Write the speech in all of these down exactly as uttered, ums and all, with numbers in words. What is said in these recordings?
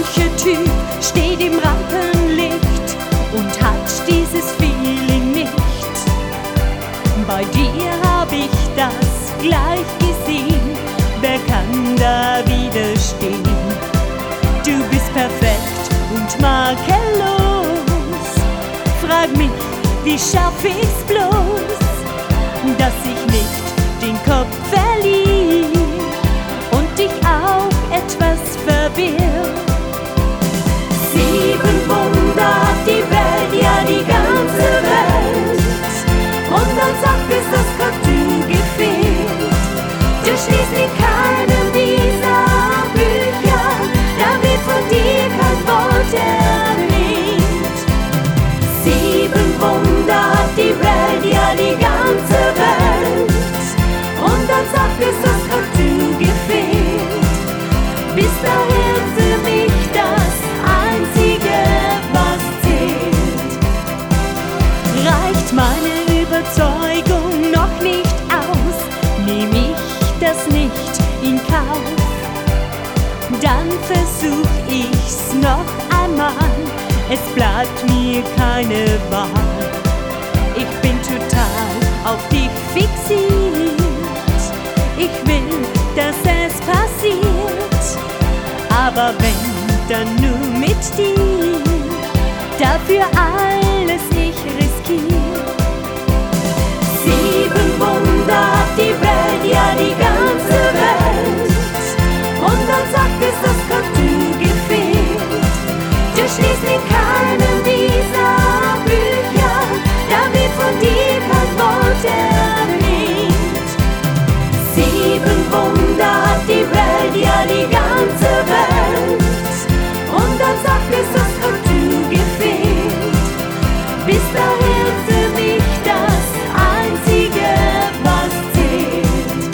Typ steht im Rampenlicht und hat dieses Feeling nicht. Bei dir hab ich das gleich gesehen, wer kann da widerstehen? Du bist perfekt und makellos, frag mich, wie schaff ich's bloß, dass ich nicht den Kopf verliere und dich auch etwas verwirr. Sieben Wunder hat die Welt, ja die ganze Welt. Und dann sagt es, das Tattoo gefehlt. Du stehst in keinem dieser Bücher, da wird von dir kein Wort erwähnt. Sieben Wunder hat die Welt, ja die ganze Welt. Und dann sagt es, das Tattoo gefehlt. Bis dahin für mich das Einzige, was zählt. Reicht meine Überzeugung noch nicht aus, nehm ich das nicht in Kauf, dann versuch ich's noch einmal, es bleibt mir keine Wahl. Ich bin total auf dich fixiert, ich will, dass es passiert, aber wenn, dann nur mit dir, dafür alles ich riskier. Sieben Wunder hat die Welt, ja die ganze Welt. Und dann sagt es, das Tattoo gefehlt. Du stehst in keinem dieser Bücher, da wird von dir kein Wort erwähnt. Sieben Wunder hat die Welt, ja die ganze Welt. Und dann sagt es, das Tattoo gefehlt. Bis dahin für mich das Einzige, was zählt.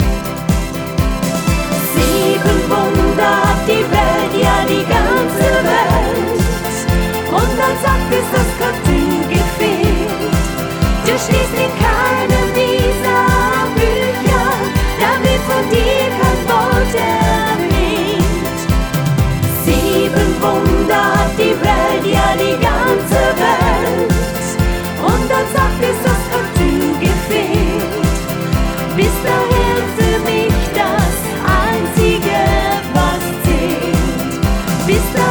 Sieben Wunder hat die Welt, ja die ganze Welt. Und dann sagt es, das Tattoo gefehlt. Du stehst in keinem dieser Bücher, da wird von dir kein Wort erwähnt. Sieben Wunder hat die Welt, ja die ganze Welt. Und dann sagt es, das Tattoo gefehlt. Bis dahin für mich das Einzige, was zählt. Bis dahin